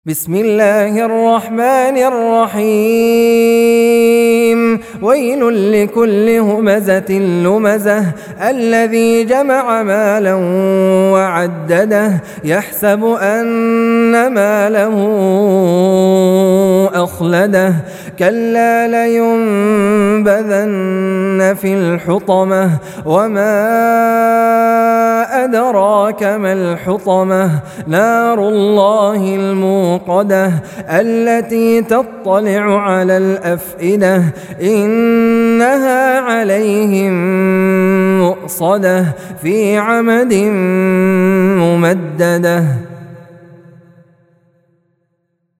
بسم الله الرحمن الرحيم ويل لكل همزة لمزة الذي جمع مالا وعدده يحسب أن ماله أخلده كلا لينبذن في الحطمة وما أدراك ما الحطمة نار الله الموقدة التي تطلع على الأفئدة إنها عليهم مؤصدة في عمد ممددة.